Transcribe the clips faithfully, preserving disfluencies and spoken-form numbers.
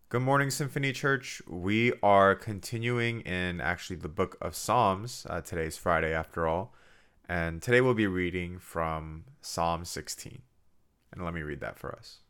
Good morning, Symphony Church. We are continuing in actually the book of Psalms. Uh, today's Friday, after all. And today we'll be reading from Psalm sixteen. And let me read that for us.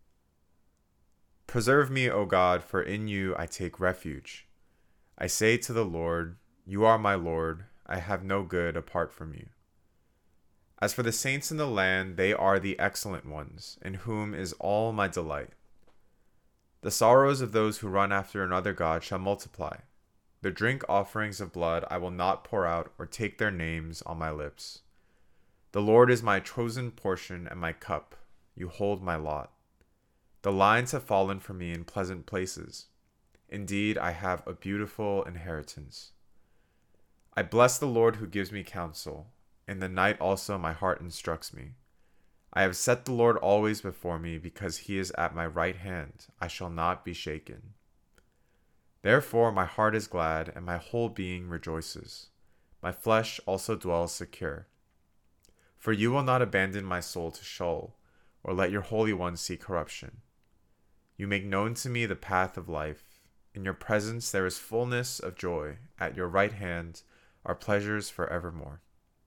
Preserve me, O God, for in you I take refuge. I say to the Lord, you are my Lord. I have no good apart from you. As for the saints in the land, they are the excellent ones, in whom is all my delight. The sorrows of those who run after another god shall multiply. The drink offerings of blood I will not pour out or take their names on my lips. The Lord is my chosen portion and my cup. You hold my lot. The lines have fallen for me in pleasant places. Indeed, I have a beautiful inheritance. I bless the Lord who gives me counsel. In the night also my heart instructs me. I have set the Lord always before me, because he is at my right hand. I shall not be shaken. Therefore my heart is glad, and my whole being rejoices. My flesh also dwells secure. For you will not abandon my soul to Sheol, or let your Holy One see corruption. You make known to me the path of life. In your presence there is fullness of joy. At your right hand are pleasures forevermore.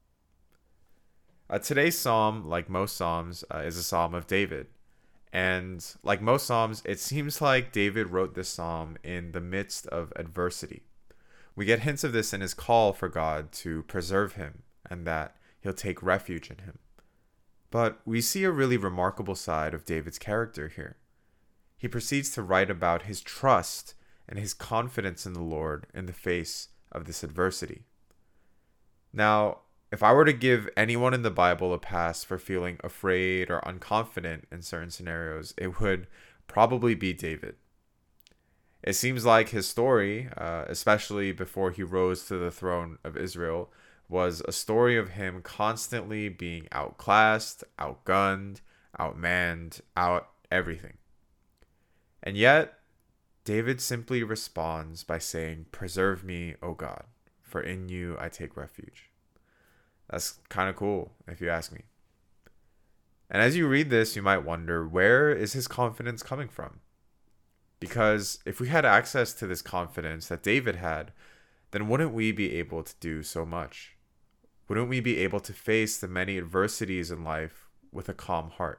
Uh, today's psalm, like most psalms, uh, is a psalm of David. And like most psalms, it seems like David wrote this psalm in the midst of adversity. We get hints of this in his call for God to preserve him and that he'll take refuge in him. But we see a really remarkable side of David's character here. He proceeds to write about his trust and his confidence in the Lord in the face of this adversity. Now, if I were to give anyone in the Bible a pass for feeling afraid or unconfident in certain scenarios, it would probably be David. It seems like his story, uh, especially before he rose to the throne of Israel, was a story of him constantly being outclassed, outgunned, outmanned, out everything. And yet, David simply responds by saying, "Preserve me, O God, for in you I take refuge." That's kind of cool, if you ask me. And as you read this, you might wonder, where is his confidence coming from? Because if we had access to this confidence that David had, then wouldn't we be able to do so much? Wouldn't we be able to face the many adversities in life with a calm heart?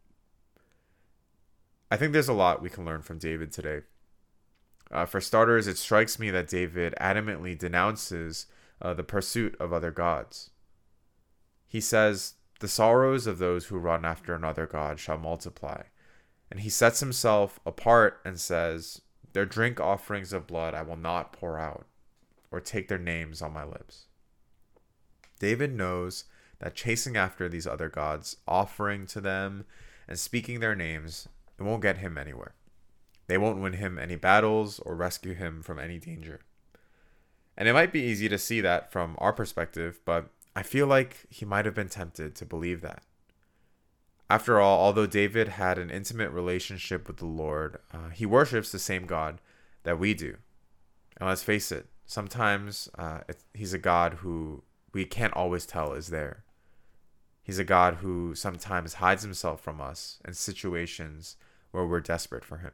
I think there's a lot we can learn from David today. Uh, for starters, it strikes me that David adamantly denounces uh, the pursuit of other gods. He says, the sorrows of those who run after another god shall multiply. And he sets himself apart and says, their drink offerings of blood I will not pour out, or take their names on my lips. David knows that chasing after these other gods, offering to them, and speaking their names, it won't get him anywhere. They won't win him any battles or rescue him from any danger. And it might be easy to see that from our perspective, but I feel like he might have been tempted to believe that. After all, although David had an intimate relationship with the Lord, uh, he worships the same God that we do. And let's face it, sometimes uh, it, he's a God who we can't always tell is there. He's a God who sometimes hides himself from us in situations where we're desperate for him.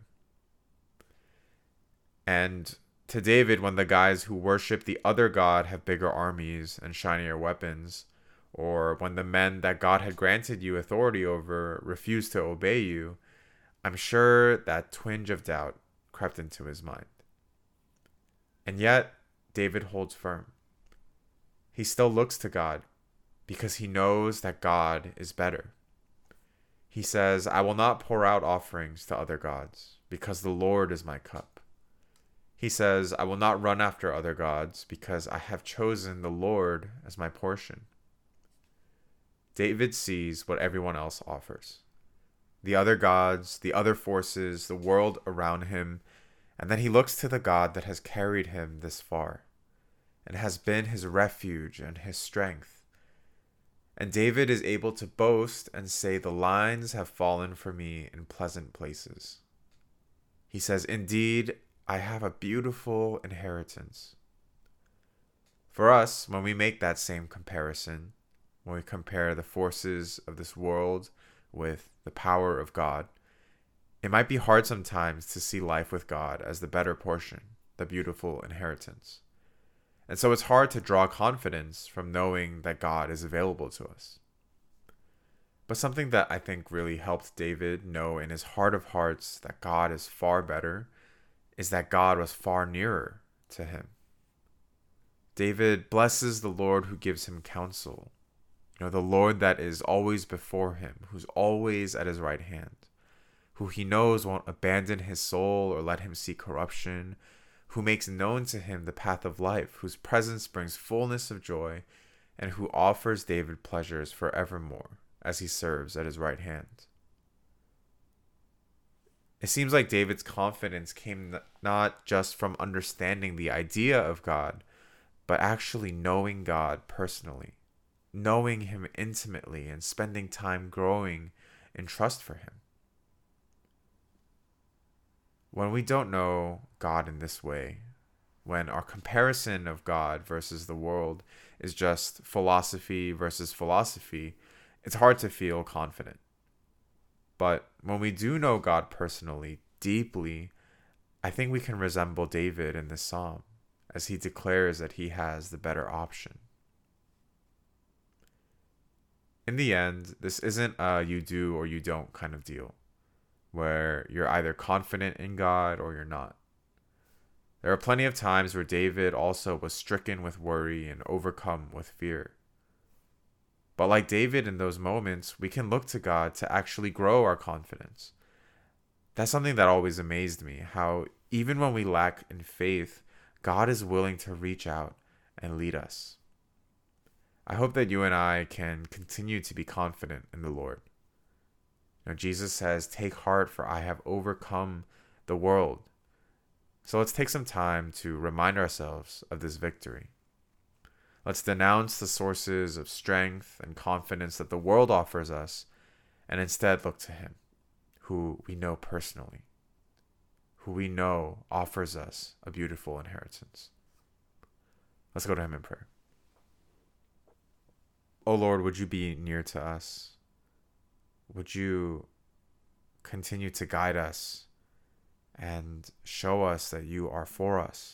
And to David, when the guys who worship the other god have bigger armies and shinier weapons, or when the men that God had granted you authority over refuse to obey you, I'm sure that twinge of doubt crept into his mind. And yet, David holds firm. He still looks to God because he knows that God is better. He says, I will not pour out offerings to other gods because the Lord is my cup. He says, I will not run after other gods because I have chosen the Lord as my portion. David sees what everyone else offers. The other gods, the other forces, the world around him, and then he looks to the God that has carried him this far and has been his refuge and his strength. And David is able to boast and say, the lines have fallen for me in pleasant places. He says, indeed, I have a beautiful inheritance. For us, when we make that same comparison, when we compare the forces of this world with the power of God, It might be hard sometimes to see life with God as the better portion, the beautiful inheritance. And so it's hard to draw confidence from knowing that God is available to us. But something that I think really helped David know in his heart of hearts that God is far better is that God was far nearer to him. David blesses the Lord who gives him counsel. You know, the Lord that is always before him, who's always at his right hand, who he knows won't abandon his soul or let him see corruption, who makes known to him the path of life, whose presence brings fullness of joy, and who offers David pleasures forevermore as he serves at his right hand. It seems like David's confidence came not just from understanding the idea of God, but actually knowing God personally, knowing him intimately, and spending time growing in trust for him. When we don't know God in this way, when our comparison of God versus the world is just philosophy versus philosophy, it's hard to feel confident. But when we do know God personally, deeply, I think we can resemble David in this psalm as he declares that he has the better option. In the end, this isn't a you do or you don't kind of deal, where you're either confident in God or you're not. There are plenty of times where David also was stricken with worry and overcome with fear. But like David in those moments, we can look to God to actually grow our confidence. That's something that always amazed me, how even when we lack in faith, God is willing to reach out and lead us. I hope that you and I can continue to be confident in the Lord. You know, Jesus says, "Take heart, for I have overcome the world." So let's take some time to remind ourselves of this victory. Let's denounce the sources of strength and confidence that the world offers us and instead look to him, who we know personally, who we know offers us a beautiful inheritance. Let's go to him in prayer. Oh Lord, would you be near to us? Would you continue to guide us and show us that you are for us?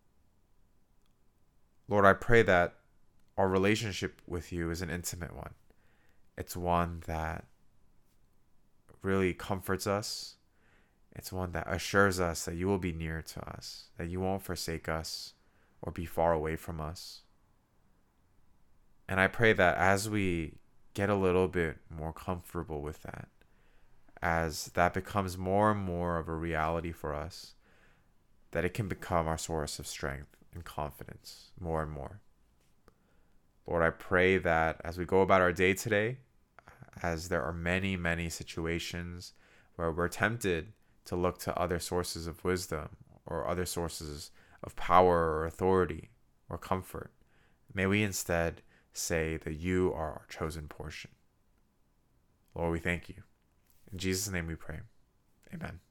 Lord, I pray that our relationship with you is an intimate one. It's one that really comforts us. It's one that assures us that you will be near to us, that you won't forsake us or be far away from us. And I pray that as we get a little bit more comfortable with that, as that becomes more and more of a reality for us, that it can become our source of strength and confidence more and more. Lord, I pray that as we go about our day today, as there are many, many situations where we're tempted to look to other sources of wisdom or other sources of power or authority or comfort, may we instead say that you are our chosen portion. Lord, we thank you. In Jesus' name we pray. Amen.